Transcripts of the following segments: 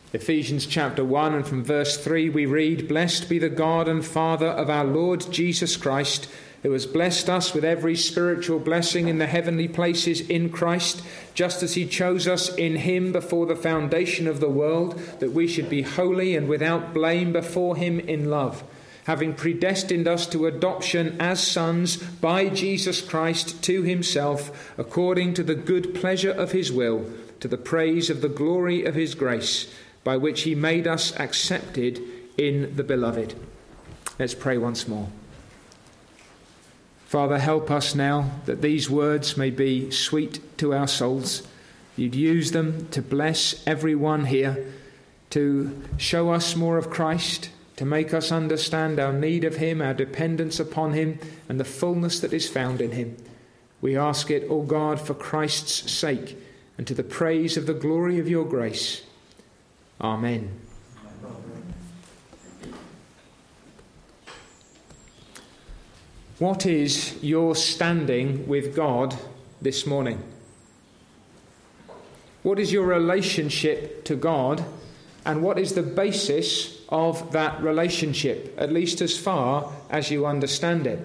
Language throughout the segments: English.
Ephesians chapter 1 and from verse 3 we read, "Blessed be the God and Father of our Lord Jesus Christ, who has blessed us with every spiritual blessing in the heavenly places in Christ, just as he chose us in him before the foundation of the world, that we should be holy and without blame before him in love, having predestined us to adoption as sons by Jesus Christ to himself, according to the good pleasure of his will, to the praise of the glory of his grace, by which he made us accepted in the beloved." Let's pray once more. Father, help us now that these words may be sweet to our souls. You'd use them to bless everyone here, to show us more of Christ, to make us understand our need of him, our dependence upon him, and the fullness that is found in him. We ask it, O God, for Christ's sake, and to the praise of the glory of your grace. Amen. What is your standing with God this morning? What is your relationship to God, and what is the basis of that relationship, at least as far as you understand it?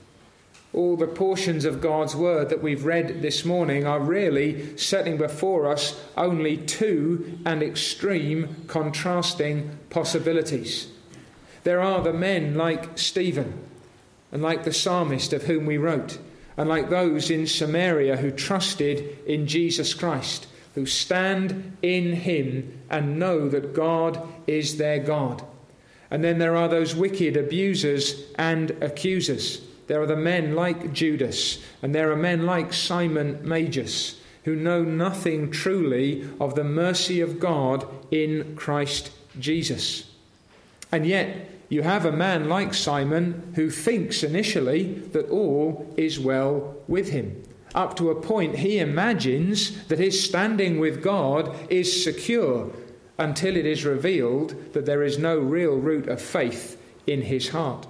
All the portions of God's word that we've read this morning are really setting before us only two and extreme contrasting possibilities. There are the men like Stephen, and like the psalmist of whom we wrote, and like those in Samaria who trusted in Jesus Christ, who stand in him and know that God is their God. And then there are those wicked abusers and accusers. There are the men like Judas, and there are men like Simon Magus, who know nothing truly of the mercy of God in Christ Jesus. And yet you have a man like Simon who thinks initially that all is well with him. Up to a point he imagines that his standing with God is secure, until it is revealed that there is no real root of faith in his heart.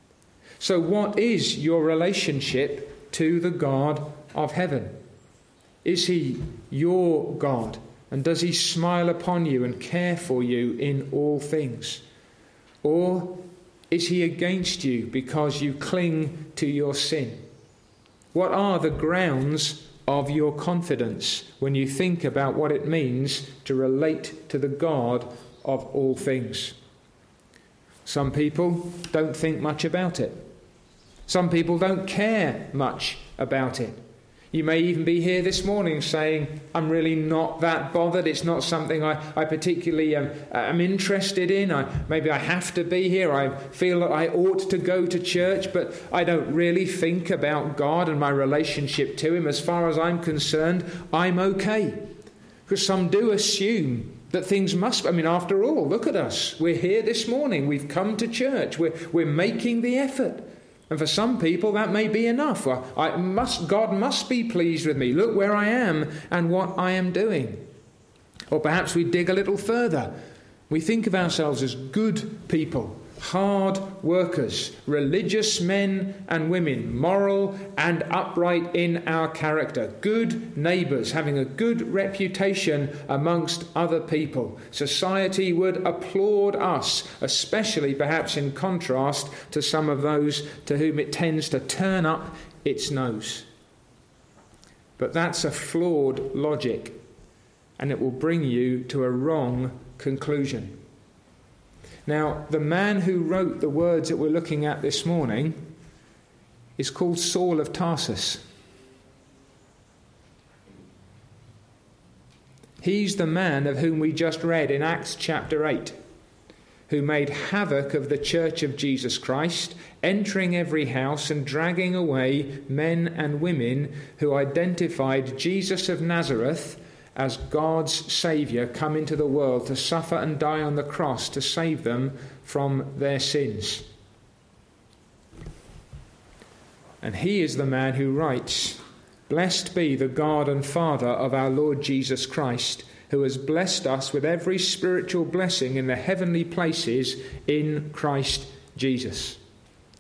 So what is your relationship to the God of heaven? Is he your God? And does he smile upon you and care for you in all things? Or is he against you because you cling to your sin? What are the grounds of your confidence when you think about what it means to relate to the God of all things? Some people don't think much about it. Some people don't care much about it. You may even be here this morning saying, I'm really not that bothered. It's not something I particularly am interested in. Maybe I have to be here. I feel that I ought to go to church, but I don't really think about God and my relationship to him. As far as I'm concerned, I'm okay. Because some do assume that things must... after all, look at us. We're here this morning. We've come to church. We're making the effort. And for some people that may be enough. God must be pleased with me. Look where I am and what I am doing. Or perhaps we dig a little further. We think of ourselves as good people, hard workers, religious men and women, moral and upright in our character, good neighbours, having a good reputation amongst other people. Society would applaud us, especially perhaps in contrast to some of those to whom it tends to turn up its nose. But that's a flawed logic, and it will bring you to a wrong conclusion. Now, the man who wrote the words that we're looking at this morning is called Saul of Tarsus. He's the man of whom we just read in Acts chapter 8, who made havoc of the church of Jesus Christ, entering every house and dragging away men and women who identified Jesus of Nazareth as God's Saviour come into the world to suffer and die on the cross to save them from their sins. And he is the man who writes, "Blessed be the God and Father of our Lord Jesus Christ, who has blessed us with every spiritual blessing in the heavenly places in Christ Jesus."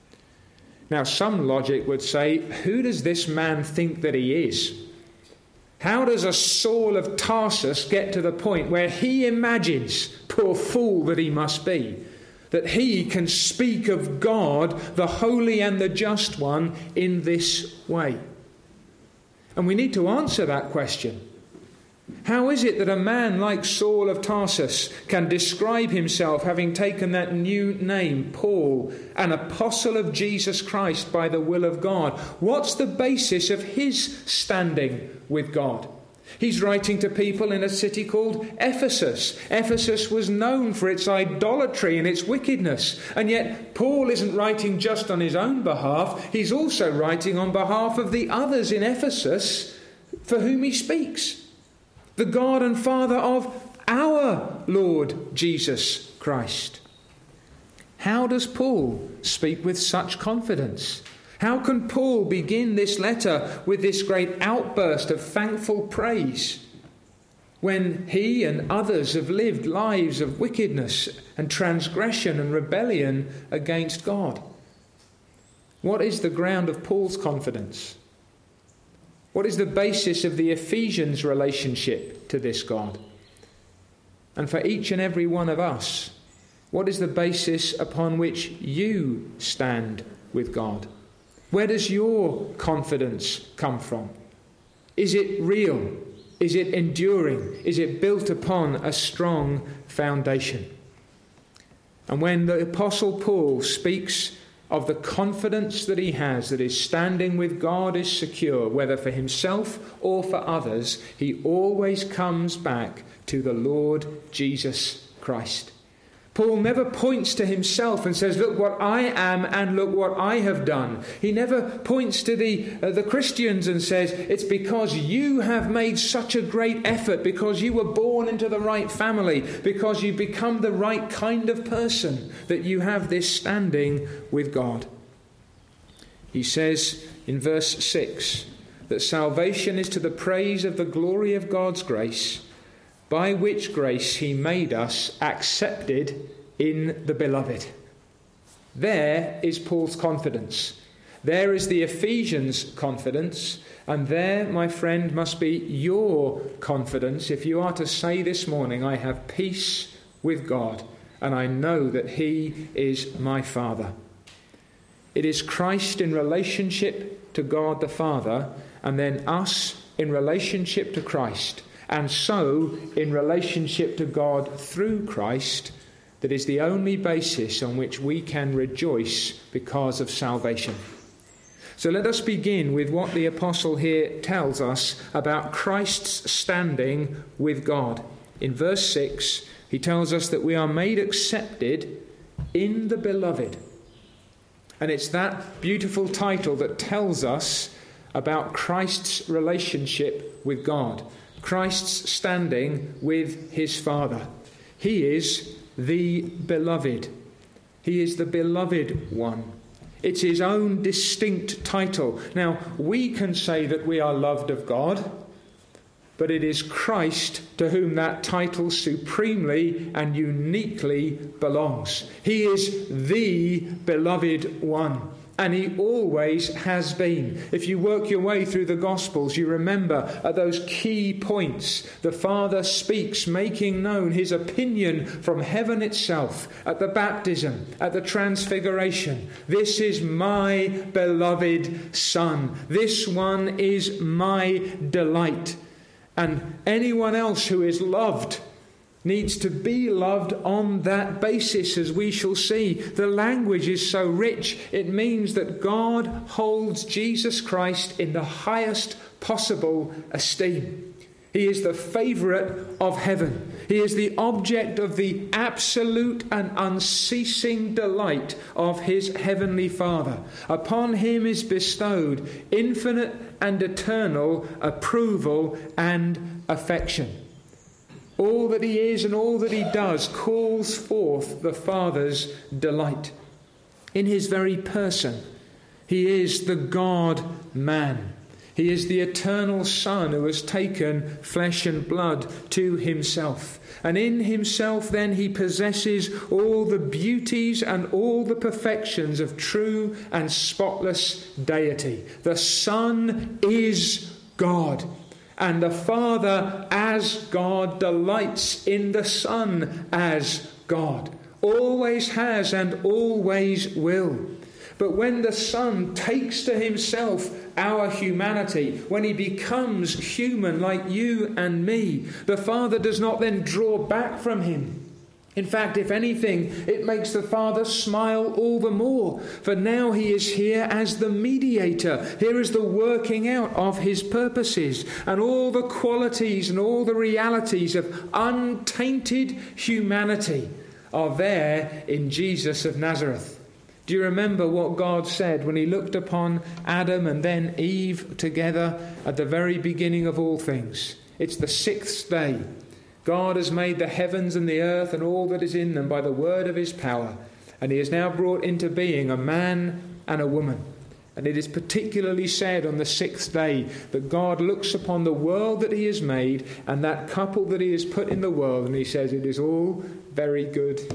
Now, some logic would say, who does this man think that he is? How does a Saul of Tarsus get to the point where he imagines, poor fool that he must be, that he can speak of God, the holy and the just one, in this way? And we need to answer that question. How is it that a man like Saul of Tarsus can describe himself, having taken that new name, Paul, an apostle of Jesus Christ by the will of God? What's the basis of his standing with God? He's writing to people in a city called Ephesus. Ephesus was known for its idolatry and its wickedness. And yet Paul isn't writing just on his own behalf. He's also writing on behalf of the others in Ephesus for whom he speaks. The God and Father of our Lord Jesus Christ. How does Paul speak with such confidence? How can Paul begin this letter with this great outburst of thankful praise when he and others have lived lives of wickedness and transgression and rebellion against God? What is the ground of Paul's confidence? What is the basis of the Ephesians' relationship to this God? And for each and every one of us, what is the basis upon which you stand with God? Where does your confidence come from? Is it real? Is it enduring? Is it built upon a strong foundation? And when the Apostle Paul speaks of the confidence that he has, that his standing with God is secure, whether for himself or for others, he always comes back to the Lord Jesus Christ. Paul never points to himself and says, look what I am and look what I have done. He never points to the Christians and says, it's because you have made such a great effort, because you were born into the right family, because you become the right kind of person, that you have this standing with God. He says in verse 6 that salvation is to the praise of the glory of God's grace, by which grace he made us accepted in the beloved. There is Paul's confidence. There is the Ephesians' confidence. And there, my friend, must be your confidence if you are to say this morning, I have peace with God and I know that he is my Father. It is Christ in relationship to God the Father, and then us in relationship to Christ, and so in relationship to God through Christ, that is the only basis on which we can rejoice because of salvation. So let us begin with what the apostle here tells us about Christ's standing with God. In verse 6, he tells us that we are made accepted in the beloved. And it's that beautiful title that tells us about Christ's relationship with God. Christ's standing with his Father. He is the beloved. He is the beloved one. It's his own distinct title. Now, we can say that we are loved of God, but it is Christ to whom that title supremely and uniquely belongs. He is the beloved one. And he always has been. If you work your way through the Gospels, you remember at those key points, the Father speaks, making known his opinion from heaven itself, at the baptism, at the transfiguration. This is my beloved Son. This one is my delight. And anyone else who is loved needs to be loved on that basis, as we shall see. The language is so rich. It means that God holds Jesus Christ in the highest possible esteem. He is the favourite of heaven. He is the object of the absolute and unceasing delight of his heavenly Father. Upon him is bestowed infinite and eternal approval and affection. All that he is and all that he does calls forth the Father's delight. In his very person, he is the God-man. He is the eternal Son who has taken flesh and blood to himself. And in himself then he possesses all the beauties and all the perfections of true and spotless deity. The Son is God. And the Father, as God, delights in the Son as God. Always has and always will. But when the Son takes to himself our humanity, when he becomes human like you and me, the Father does not then draw back from him. In fact, if anything, it makes the Father smile all the more, for now he is here as the mediator. Here is the working out of his purposes, and all the qualities and all the realities of untainted humanity are there in Jesus of Nazareth. Do you remember what God said when he looked upon Adam and then Eve together at the very beginning of all things? It's the 6th day. God has made the heavens and the earth and all that is in them by the word of his power. And he has now brought into being a man and a woman. And it is particularly said on the 6th day that God looks upon the world that he has made and that couple that he has put in the world, and he says it is all very good.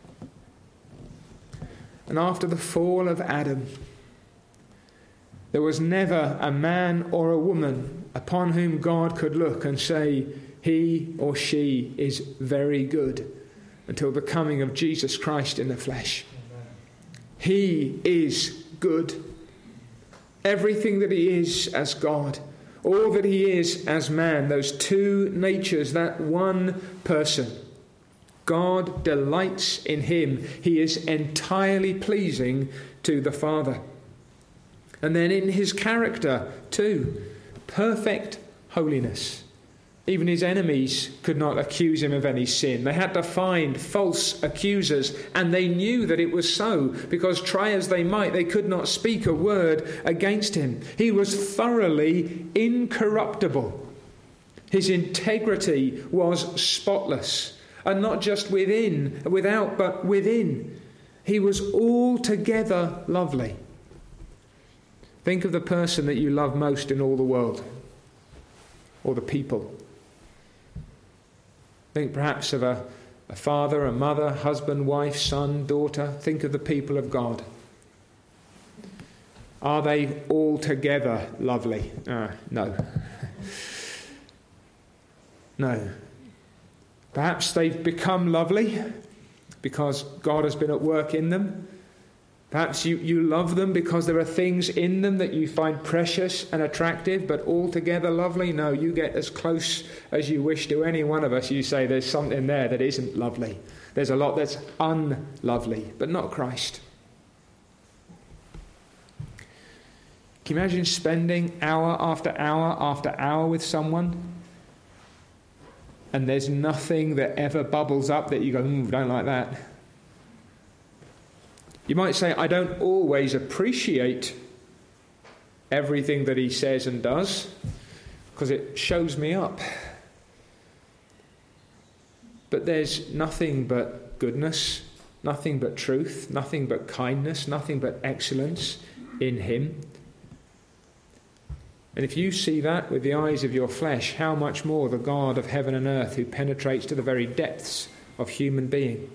And after the fall of Adam, there was never a man or a woman upon whom God could look and say, he or she is very good, until the coming of Jesus Christ in the flesh. Amen. He is good. Everything that he is as God, all that he is as man, those two natures, that one person. God delights in him. He is entirely pleasing to the Father. And then in his character too, perfect holiness. Even his enemies could not accuse him of any sin. They had to find false accusers, and they knew that it was so, because try as they might, they could not speak a word against him. He was thoroughly incorruptible. His integrity was spotless. And not just without, but within. He was altogether lovely. Think of the person that you love most in all the world, or the people. Think perhaps of a father, a mother, husband, wife, son, daughter. Think of the people of God. Are they altogether lovely? No. No. Perhaps they've become lovely because God has been at work in them. Perhaps you love them because there are things in them that you find precious and attractive, but altogether lovely? No, you get as close as you wish to any one of us. You say there's something there that isn't lovely. There's a lot that's unlovely, but not Christ. Can you imagine spending hour after hour after hour with someone, and there's nothing that ever bubbles up that you go, don't like that? You might say, I don't always appreciate everything that he says and does, because it shows me up. But there's nothing but goodness, nothing but truth, nothing but kindness, nothing but excellence in him. And if you see that with the eyes of your flesh, how much more the God of heaven and earth, who penetrates to the very depths of human being.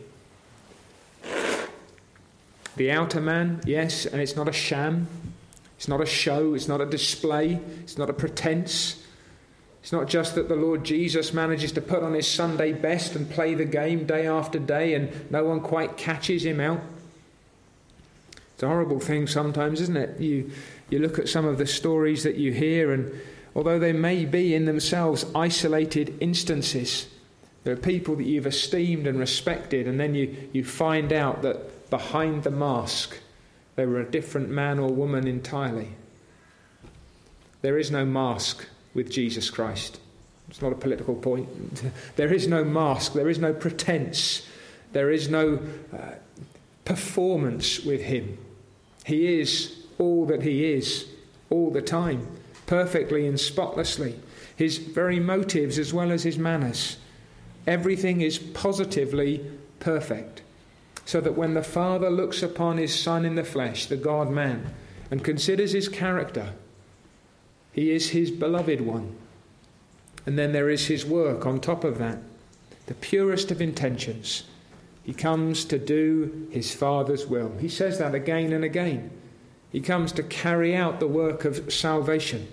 The outer man, yes, and it's not a sham. It's not a show. It's not a display. It's not a pretense. It's not just that the Lord Jesus manages to put on his Sunday best and play the game day after day and no one quite catches him out. It's a horrible thing sometimes, isn't it? You look at some of the stories that you hear, and although they may be in themselves isolated instances, there are people that you've esteemed and respected, and then you find out that behind the mask they were a different man or woman entirely. There is no mask with Jesus Christ. It's not a political point. There is no mask. There is no pretense. There is no performance with him. He is all that he is all the time, perfectly and spotlessly. His very motives as well as his manners. Everything is positively perfect. So that when the Father looks upon his Son in the flesh, the God-man, and considers his character, he is his beloved one. And then there is his work on top of that. The purest of intentions. He comes to do his Father's will. He says that again and again. He comes to carry out the work of salvation.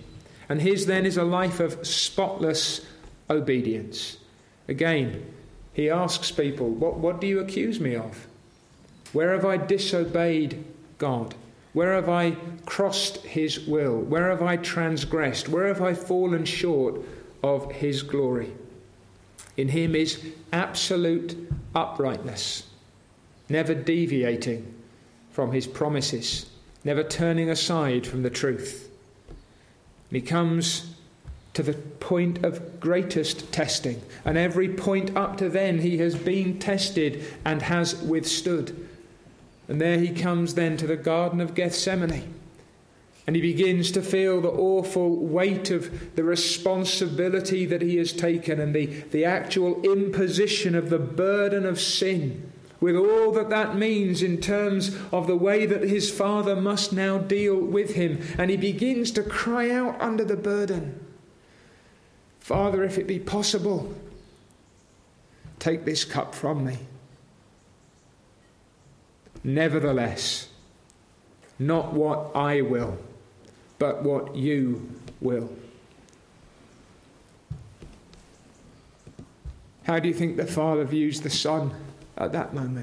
And his then is a life of spotless obedience. Again, he asks people, what do you accuse me of? Where have I disobeyed God? Where have I crossed his will? Where have I transgressed? Where have I fallen short of his glory? In him is absolute uprightness, never deviating from his promises, never turning aside from the truth. And he comes to the point of greatest testing, and every point up to then he has been tested and has withstood. And there he comes then to the Garden of Gethsemane, and he begins to feel the awful weight of the responsibility that he has taken and the actual imposition of the burden of sin, with all that means in terms of the way that his Father must now deal with him. And he begins to cry out under the burden, Father, if it be possible, take this cup from me. Nevertheless, not what I will, but what you will. How do you think the Father views the Son at that moment?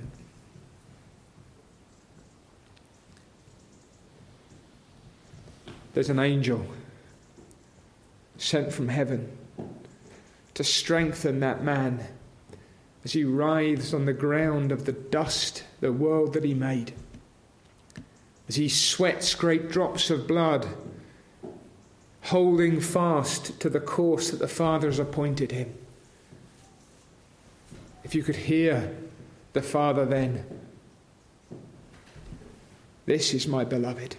There's an angel sent from heaven to strengthen that man as he writhes on the ground of the dust, the world that he made, as he sweats great drops of blood, holding fast to the course that the Father has appointed him. If you could hear the Father then, this is my beloved.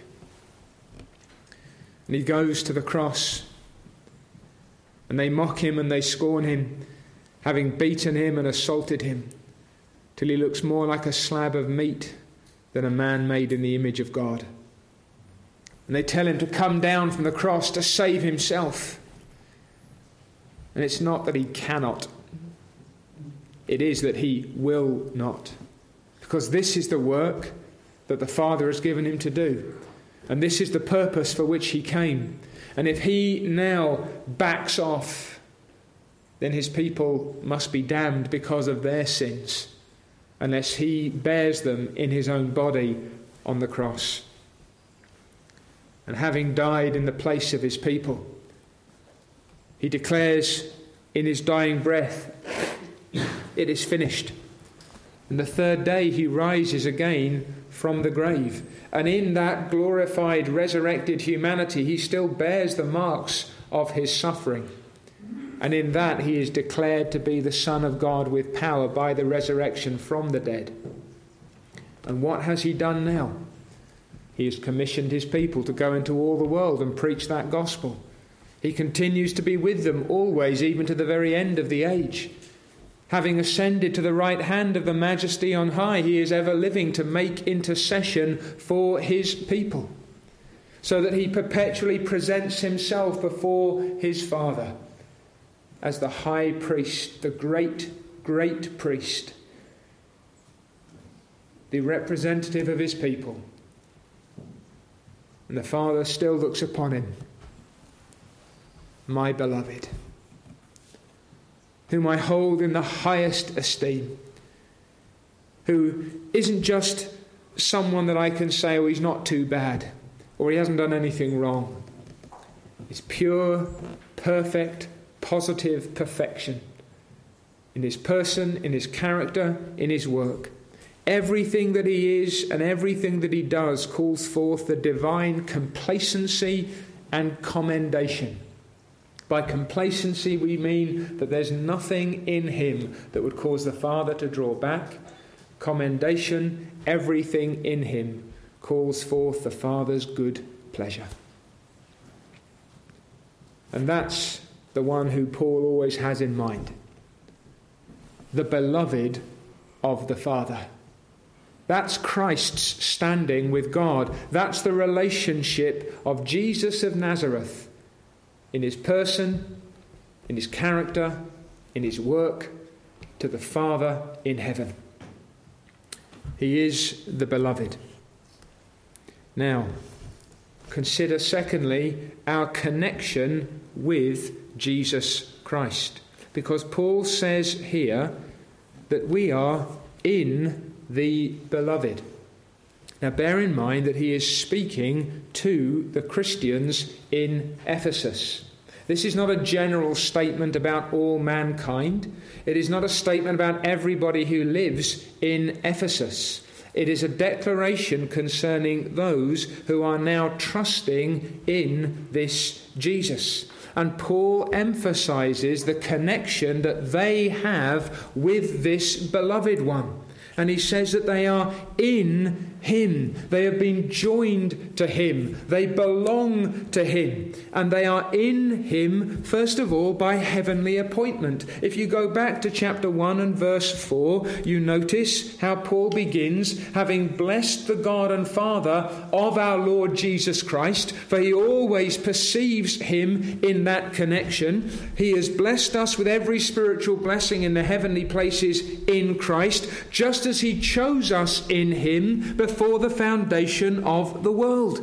And he goes to the cross, and they mock him and they scorn him, having beaten him and assaulted him, till he looks more like a slab of meat than a man made in the image of God. And they tell him to come down from the cross to save himself. And it's not that he cannot. It is that he will not. Because this is the work that the Father has given him to do. And this is the purpose for which he came. And if he now backs off, then his people must be damned because of their sins, unless he bears them in his own body on the cross. And having died in the place of his people, he declares in his dying breath, it is finished. And the third day he rises again from the grave. And in that glorified, resurrected humanity, he still bears the marks of his suffering. And in that he is declared to be the Son of God with power by the resurrection from the dead. And what has he done now? He has commissioned his people to go into all the world and preach that gospel. He continues to be with them always, even to the very end of the age. Having ascended to the right hand of the Majesty on high, he is ever living to make intercession for his people, so that he perpetually presents himself before his Father as the high priest, the great, great priest, the representative of his people. And the Father still looks upon him, my beloved, whom I hold in the highest esteem, who isn't just someone that I can say, oh, he's not too bad, or he hasn't done anything wrong. He's pure, perfect, positive perfection in his person, in his character, in his work. Everything that he is and everything that he does calls forth the divine complacency and commendation. By complacency we mean that there's nothing in him that would cause the Father to draw back. Commendation, everything in him calls forth the Father's good pleasure. And that's the one who Paul always has in mind. The beloved of the Father. That's Christ's standing with God. That's the relationship of Jesus of Nazareth in his person, in his character, in his work, to the Father in heaven. He is the beloved. Now, consider secondly our connection with Jesus Christ. Because Paul says here that we are in the beloved. Now bear in mind that he is speaking to the Christians in Ephesus. This is not a general statement about all mankind. It is not a statement about everybody who lives in Ephesus. It is a declaration concerning those who are now trusting in this Jesus. And Paul emphasizes the connection that they have with this beloved one. And he says that they are in him. They have been joined to him. They belong to him. And they are in him, first of all, by heavenly appointment. If you go back to chapter 1 and verse 4, you notice how Paul begins, having blessed the God and Father of our Lord Jesus Christ, for he always perceives him in that connection. He has blessed us with every spiritual blessing in the heavenly places in Christ, just as he chose us in him before the foundation of the world.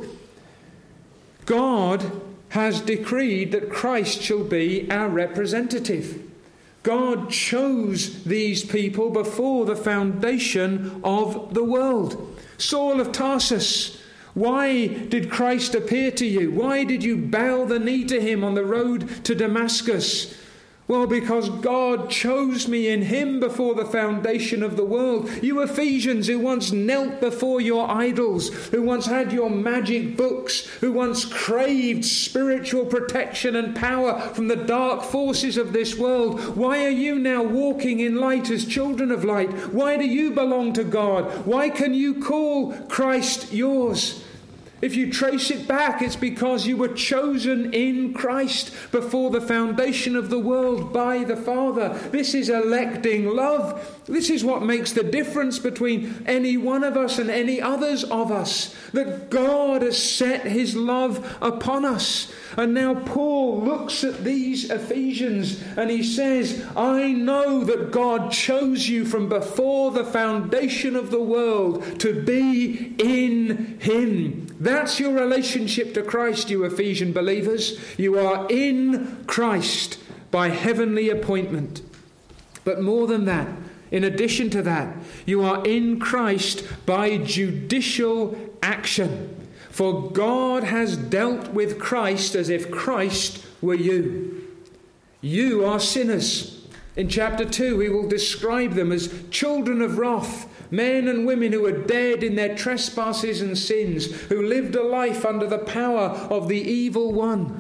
God has decreed that Christ shall be our representative. God chose these people before the foundation of the world. Saul of Tarsus, why did Christ appear to you? Why did you bow the knee to him on the road to Damascus? Well, because God chose me in him before the foundation of the world. You Ephesians who once knelt before your idols, who once had your magic books, who once craved spiritual protection and power from the dark forces of this world, why are you now walking in light as children of light? Why do you belong to God? Why can you call Christ yours? If you trace it back, it's because you were chosen in Christ before the foundation of the world by the Father. This is electing love. This is what makes the difference between any one of us and any others of us. That God has set his love upon us. And now Paul looks at these Ephesians and he says, I know that God chose you from before the foundation of the world to be in him. That's your relationship to Christ, you Ephesian believers. You are in Christ by heavenly appointment. But more than that, in addition to that, you are in Christ by judicial action. For God has dealt with Christ as if Christ were you. You are sinners. In chapter 2, we will describe them as children of wrath, men and women who were dead in their trespasses and sins, who lived a life under the power of the evil one.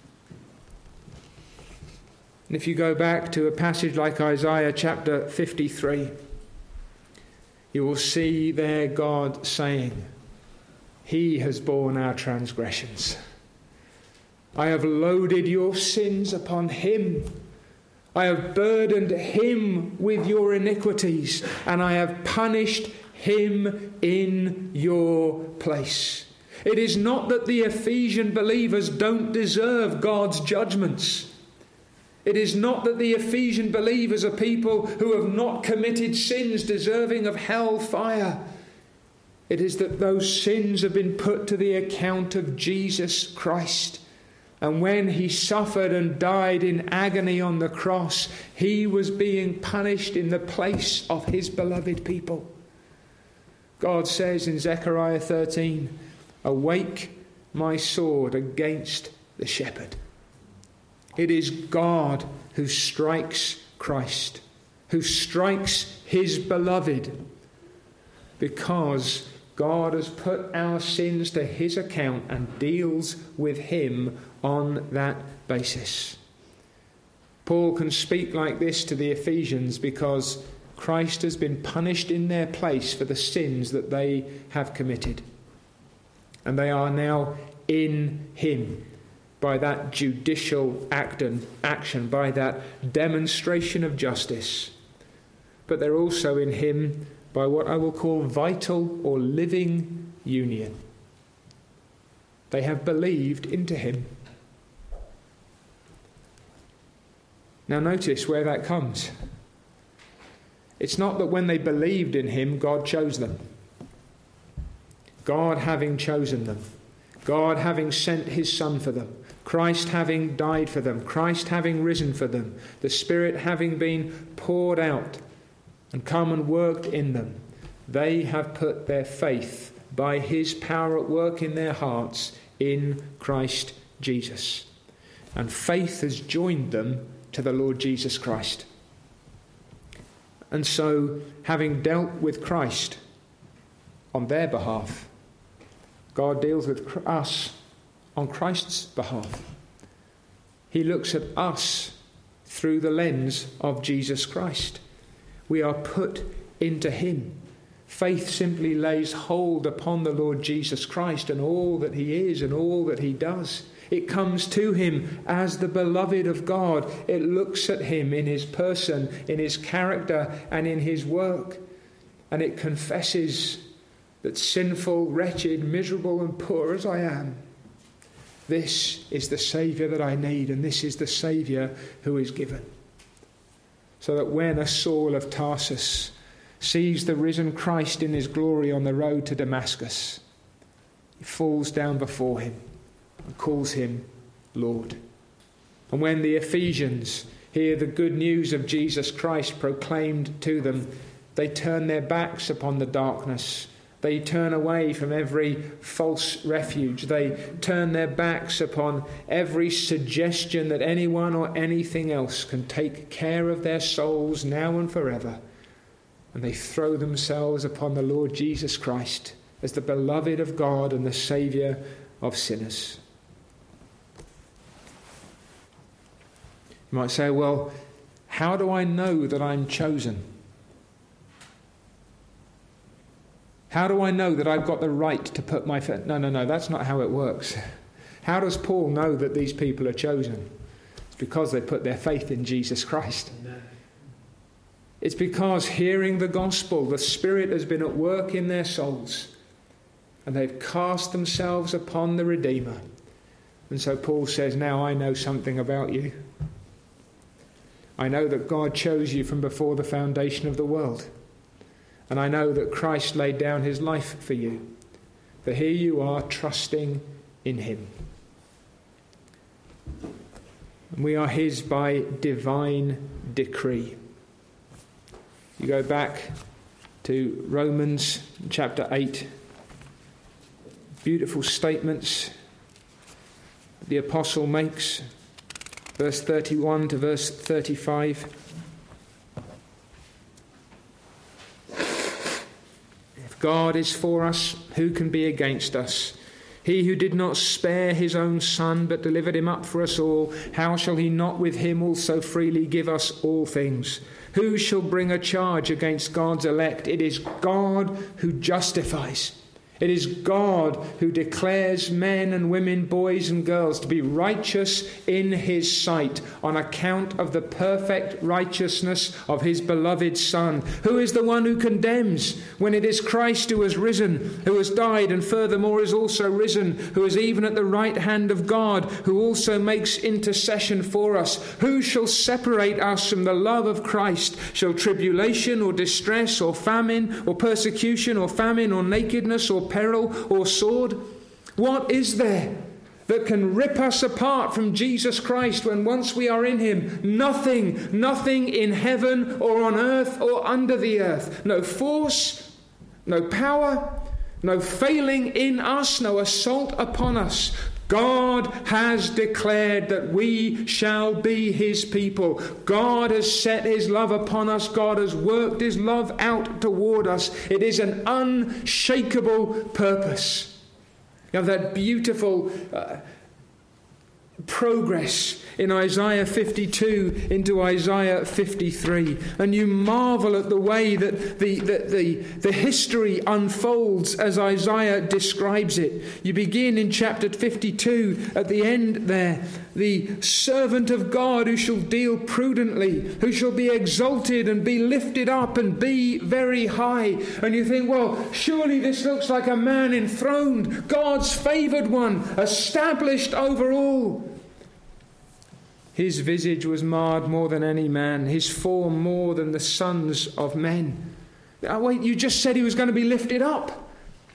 And if you go back to a passage like Isaiah chapter 53, you will see there God saying, he has borne our transgressions. I have loaded your sins upon him. I have burdened him with your iniquities, and I have punished him in your place. It is not that the Ephesian believers don't deserve God's judgments. It is not that the Ephesian believers are people who have not committed sins deserving of hell fire. It is that those sins have been put to the account of Jesus Christ. And when he suffered and died in agony on the cross, he was being punished in the place of his beloved people. God says in Zechariah 13, awake my sword against the shepherd. It is God who strikes Christ, who strikes his beloved, because God has put our sins to his account and deals with him on that basis. Paul can speak like this to the Ephesians because Christ has been punished in their place for the sins that they have committed. And they are now in him by that judicial action, by that demonstration of justice. But they're also in him by what I will call vital or living union. They have believed into him. Now notice where that comes. It's not that when they believed in him, God chose them. God having chosen them, God having sent his Son for them, Christ having died for them, Christ having risen for them, the Spirit having been poured out and come and worked in them, they have put their faith by his power at work in their hearts in Christ Jesus. And faith has joined them to the Lord Jesus Christ. And so, having dealt with Christ on their behalf, God deals with us on Christ's behalf. He looks at us through the lens of Jesus Christ. We are put into him. Faith simply lays hold upon the Lord Jesus Christ and all that he is and all that he does. It comes to him as the beloved of God. It looks at him in his person, in his character, and in his work. And it confesses that sinful, wretched, miserable, and poor as I am, this is the Saviour that I need, and this is the Saviour who is given. So that when a Saul of Tarsus sees the risen Christ in his glory on the road to Damascus, he falls down before him and calls him Lord. And when the Ephesians hear the good news of Jesus Christ proclaimed to them, they turn their backs upon the darkness. They turn away from every false refuge. They turn their backs upon every suggestion that anyone or anything else can take care of their souls now and forever. And they throw themselves upon the Lord Jesus Christ as the beloved of God and the Saviour of sinners. You might say, well, how do I know that I'm chosen? How do I know that I've got the right to put my faith? No, that's not how it works. How does Paul know that these people are chosen? It's because they put their faith in Jesus Christ. Amen. It's because hearing the gospel, the Spirit has been at work in their souls and they've cast themselves upon the Redeemer. And so Paul says, now I know something about you. I know that God chose you from before the foundation of the world. And I know that Christ laid down his life for you. For here you are trusting in him. And we are his by divine decree. You go back to Romans chapter 8. Beautiful statements the apostle makes. Verse 31 to verse 35. God is for us, who can be against us? He who did not spare his own Son, but delivered him up for us all, how shall he not with him also freely give us all things? Who shall bring a charge against God's elect? It is God who justifies. It is God who declares men and women, boys and girls, to be righteous in his sight on account of the perfect righteousness of his beloved Son. Who is the one who condemns when it is Christ who has risen, who has died, and furthermore is also risen, who is even at the right hand of God, who also makes intercession for us? Who shall separate us from the love of Christ? Shall tribulation or distress or famine or persecution or famine or nakedness or peril or sword? What is there that can rip us apart from Jesus Christ when once we are in him? Nothing in heaven or on earth or under the earth. No force, no power, no failing in us, no assault upon us. God has declared that we shall be his people. God has set his love upon us. God has worked his love out toward us. It is an unshakable purpose. You have that beautiful progress in Isaiah 52 into Isaiah 53, and you marvel at the way that the history unfolds as Isaiah describes it. You begin in chapter 52 at the end there, the servant of God who shall deal prudently, who shall be exalted and be lifted up and be very high. And you think, well, surely this looks like a man enthroned, God's favoured one, established over all. His visage was marred more than any man, his form more than the sons of men. Oh, wait, you just said he was going to be lifted up.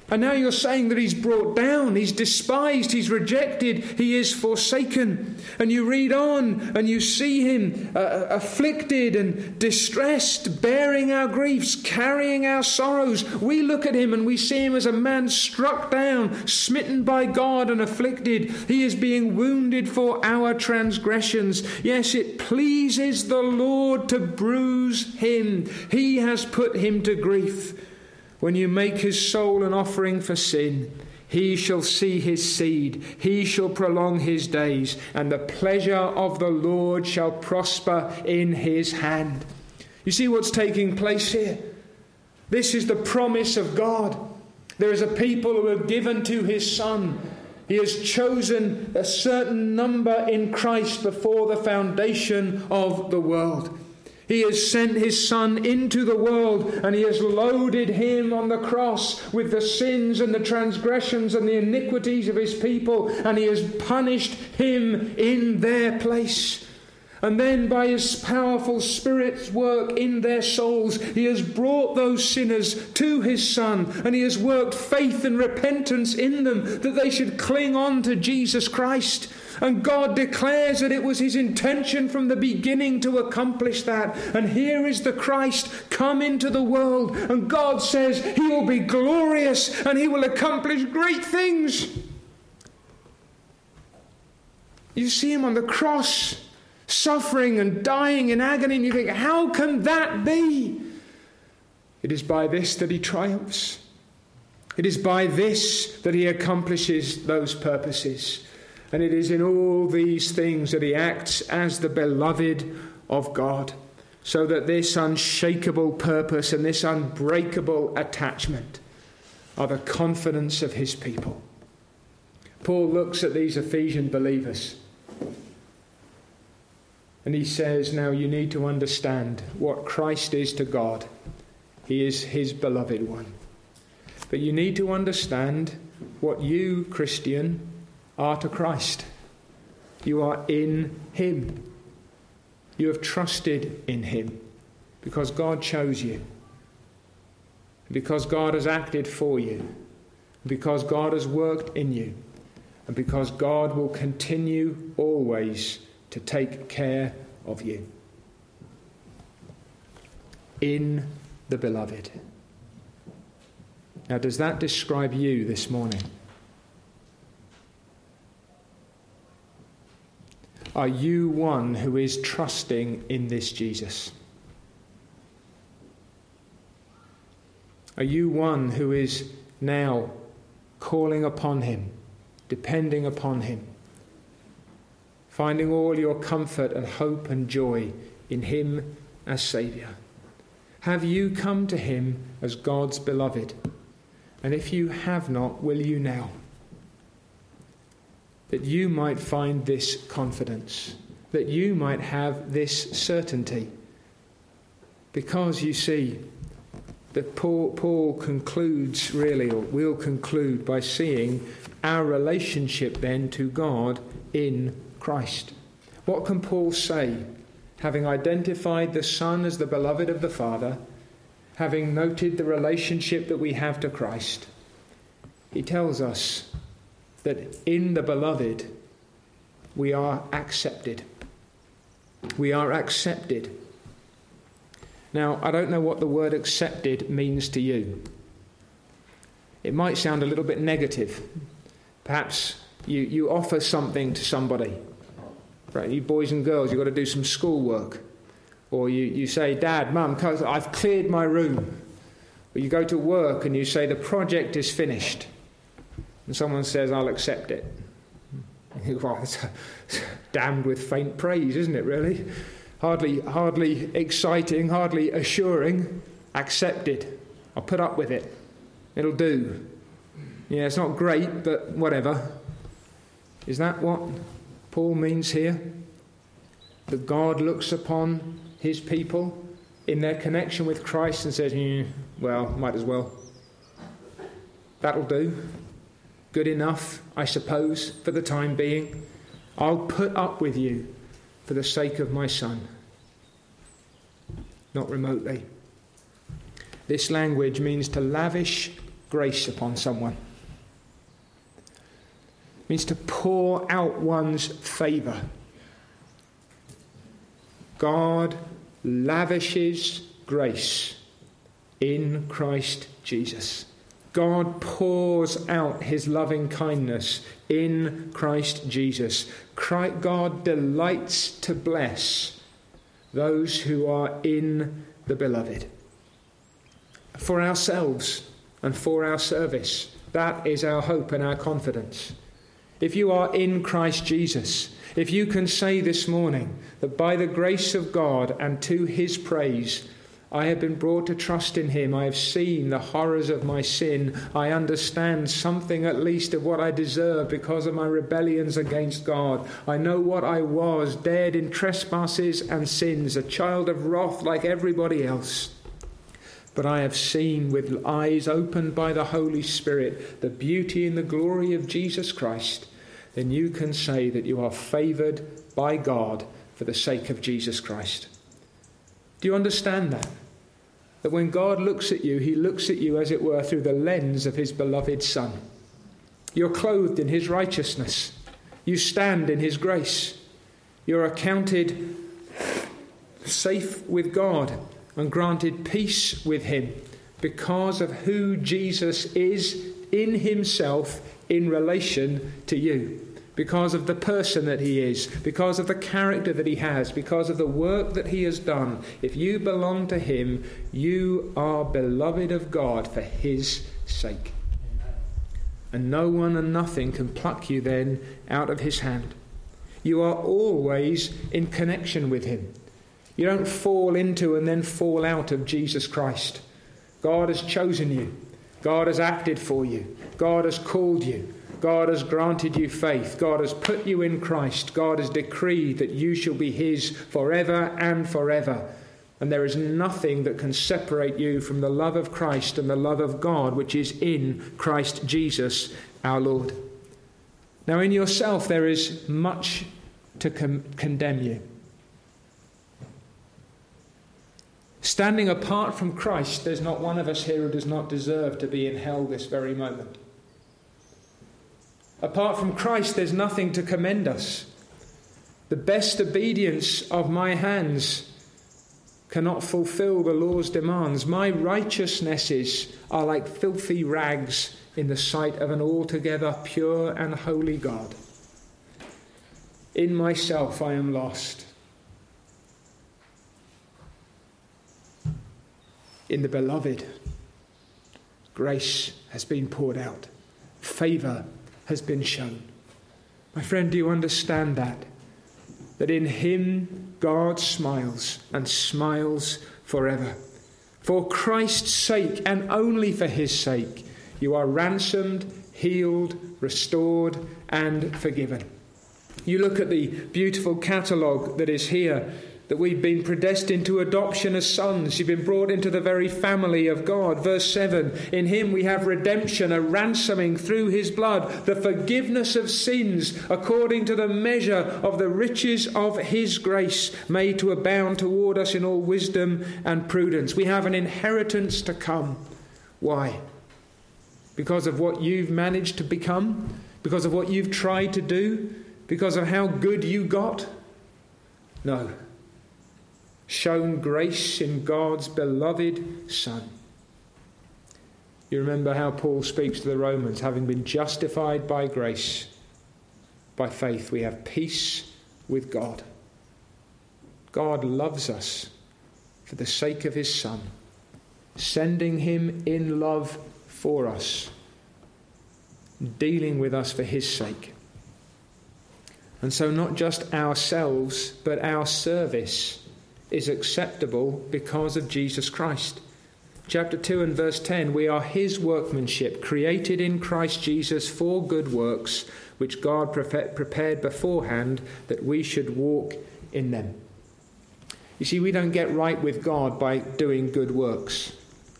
And now you're saying that he's brought down, he's despised, he's rejected, he is forsaken. And you read on and you see him afflicted and distressed, bearing our griefs, carrying our sorrows. We look at him and we see him as a man struck down, smitten by God and afflicted. He is being wounded for our transgressions. Yes, it pleases the Lord to bruise him. He has put him to grief. When you make his soul an offering for sin, he shall see his seed, he shall prolong his days, and the pleasure of the Lord shall prosper in his hand. You see what's taking place here? This is the promise of God. There is a people who are given to his Son. He has chosen a certain number in Christ before the foundation of the world. He has sent his Son into the world, and he has loaded him on the cross with the sins and the transgressions and the iniquities of his people, and he has punished him in their place. And then by his powerful Spirit's work in their souls, he has brought those sinners to his Son, and he has worked faith and repentance in them that they should cling on to Jesus Christ. And God declares that it was his intention from the beginning to accomplish that. And here is the Christ come into the world, and God says he will be glorious and he will accomplish great things. You see him on the cross, suffering and dying in agony, and you think, how can that be? It is by this that he triumphs. It is by this that he accomplishes those purposes. And it is in all these things that he acts as the beloved of God, so that this unshakable purpose and this unbreakable attachment are the confidence of his people. Paul looks at these Ephesian believers and he says, now you need to understand what Christ is to God. He is his beloved one. But you need to understand what you, Christian, are to Christ. You are in him. You have trusted in him because God chose you, because God has acted for you, because God has worked in you, and because God will continue always to take care of you. In the beloved. Now, does that describe you this morning? Are you one who is trusting in this Jesus? Are you one who is now calling upon him, depending upon him, finding all your comfort and hope and joy in him as Saviour? Have you come to him as God's beloved? And if you have not, will you now? That you might find this confidence, that you might have this certainty. Because you see, that Paul concludes really, or will conclude by seeing our relationship then to God in Christ. What can Paul say, having identified the Son as the beloved of the Father, having noted the relationship that we have to Christ? He tells us that in the beloved we are accepted. We are accepted. Now, I don't know what the word accepted means to you. It might sound a little bit negative. Perhaps you offer something to somebody. Right, you boys and girls, you've got to do some schoolwork. Or you say, Dad, Mum, I've cleared my room. Or you go to work and you say, the project is finished. And someone says, I'll accept it. Well, it's damned with faint praise, isn't it, really? Hardly exciting, hardly assuring. Accepted. I'll put up with it. It'll do. Yeah, it's not great, but whatever. Is that what Paul means here? That God looks upon his people in their connection with Christ and says, well, might as well. That'll do. Good enough, I suppose, for the time being. I'll put up with you for the sake of my Son. Not remotely. This language means to lavish grace upon someone. It means to pour out one's favour. God lavishes grace in Christ Jesus. God pours out his loving kindness in Christ Jesus. God delights to bless those who are in the beloved. For ourselves and for our service, that is our hope and our confidence. If you are in Christ Jesus, if you can say this morning that by the grace of God and to his praise, I have been brought to trust in him. I have seen the horrors of my sin. I understand something at least of what I deserve because of my rebellions against God. I know what I was, dead in trespasses and sins, a child of wrath like everybody else. But I have seen with eyes opened by the Holy Spirit the beauty and the glory of Jesus Christ. Then you can say that you are favoured by God for the sake of Jesus Christ. Do you understand that? That when God looks at you, he looks at you, as it were, through the lens of his beloved Son. You're clothed in his righteousness. You stand in his grace. You're accounted safe with God and granted peace with him because of who Jesus is in himself in relation to you. Because of the person that he is, because of the character that he has, because of the work that he has done. If you belong to him, you are beloved of God for his sake. Amen. And no one and nothing can pluck you then out of his hand. You are always in connection with him. You don't fall into and then fall out of Jesus Christ. God has chosen you. God has acted for you. God has called you. God has granted you faith. God has put you in Christ. God has decreed that you shall be his forever and forever. And there is nothing that can separate you from the love of Christ and the love of God which is in Christ Jesus our Lord. Now in yourself there is much to condemn you. Standing apart from Christ, there's not one of us here who does not deserve to be in hell this very moment. Apart from Christ, there's nothing to commend us. The best obedience of my hands cannot fulfill the law's demands. My righteousnesses are like filthy rags in the sight of an altogether pure and holy God. In myself I am lost. In the beloved, grace has been poured out. Favour has been shown. My friend, do you understand that? That in him God smiles and smiles forever. For Christ's sake and only for his sake, you are ransomed, healed, restored and forgiven. You look at the beautiful catalogue that is here, that we've been predestined to adoption as sons. You've been brought into the very family of God. Verse 7, in him we have redemption, a ransoming through his blood, the forgiveness of sins, according to the measure of the riches of his grace, made to abound toward us in all wisdom and prudence. We have an inheritance to come. Why? Because of what you've managed to become? Because of what you've tried to do? Because of how good you got? No. Shown grace in God's beloved Son. You remember how Paul speaks to the Romans, having been justified by grace, by faith, we have peace with God. God loves us for the sake of his Son, sending him in love for us, dealing with us for his sake. And so not just ourselves, but our service is acceptable because of Jesus Christ. Chapter 2 and verse 10, we are his workmanship, created in Christ Jesus for good works, which God prepared beforehand that we should walk in them. You see, we don't get right with God by doing good works.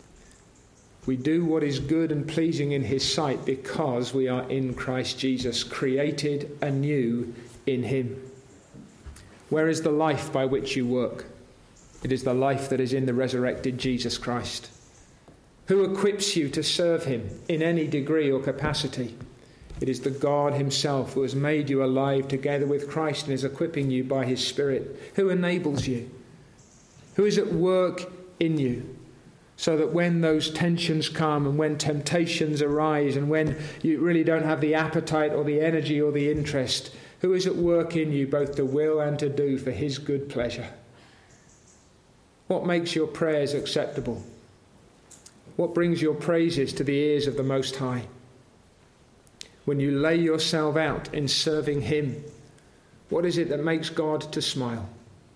We do what is good and pleasing in his sight because we are in Christ Jesus, created anew in him. Where is the life by which you work? It is the life that is in the resurrected Jesus Christ. Who equips you to serve him in any degree or capacity? It is the God himself who has made you alive together with Christ and is equipping you by his Spirit. Who enables you? Who is at work in you so that when those tensions come and when temptations arise and when you really don't have the appetite or the energy or the interest, who is at work in you both to will and to do for his good pleasure? What makes your prayers acceptable? What brings your praises to the ears of the Most High? When you lay yourself out in serving him, what is it that makes God to smile?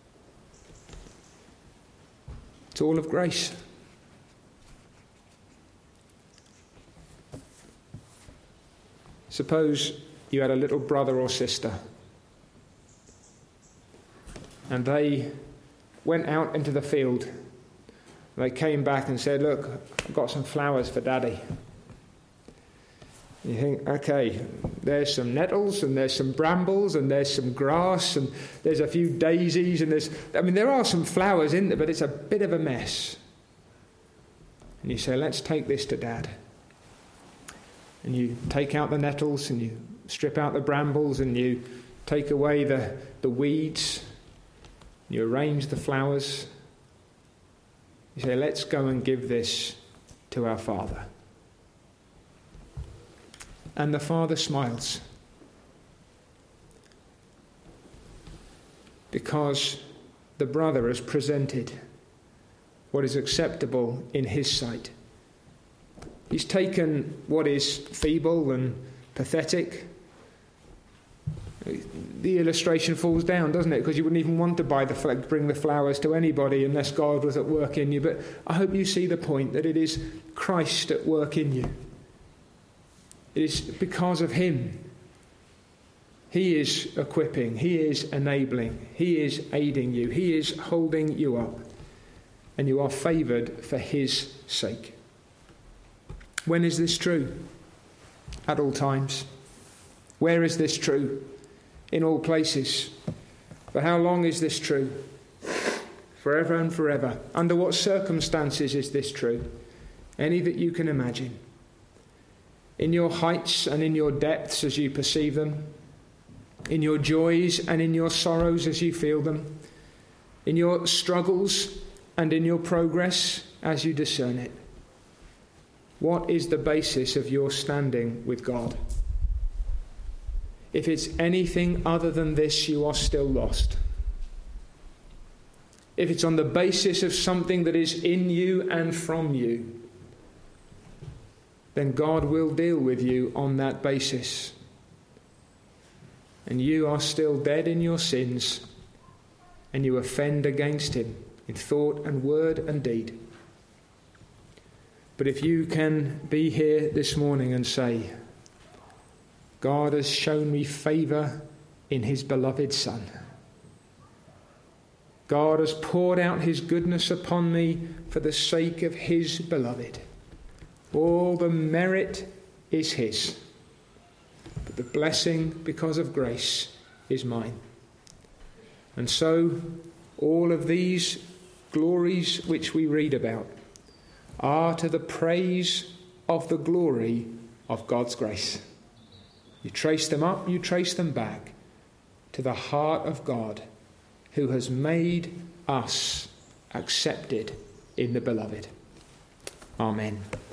It's all of grace. Suppose you had a little brother or sister and they went out into the field. They came back and said, "Look, I've got some flowers for Daddy." You think, okay, there's some nettles and there's some brambles and there's some grass and there's a few daisies and there are some flowers in there, but it's a bit of a mess. And you say, "Let's take this to Dad." And you take out the nettles and you strip out the brambles and you take away the weeds. You arrange the flowers. You say, "Let's go and give this to our Father." And the Father smiles. Because the brother has presented what is acceptable in his sight. He's taken what is feeble and pathetic. The illustration falls down, doesn't it? Because you wouldn't even want to bring the flowers to anybody unless God was at work in you. But I hope you see the point that it is Christ at work in you. It is because of him. He is equipping, he is enabling, he is aiding you, he is holding you up. And you are favoured for his sake. When is this true? At all times. Where is this true? In all places. For how long is this true? Forever and forever. Under what circumstances is this true? Any that you can imagine. In your heights and in your depths as you perceive them. In your joys and in your sorrows as you feel them. In your struggles and in your progress as you discern it. What is the basis of your standing with God? If it's anything other than this, you are still lost. If it's on the basis of something that is in you and from you, then God will deal with you on that basis. And you are still dead in your sins, and you offend against him in thought and word and deed. But if you can be here this morning and say, God has shown me favour in his beloved Son. God has poured out his goodness upon me for the sake of his beloved. All the merit is his, but the blessing because of grace is mine. And so all of these glories which we read about are to the praise of the glory of God's grace. You trace them up, you trace them back to the heart of God, who has made us accepted in the beloved. Amen.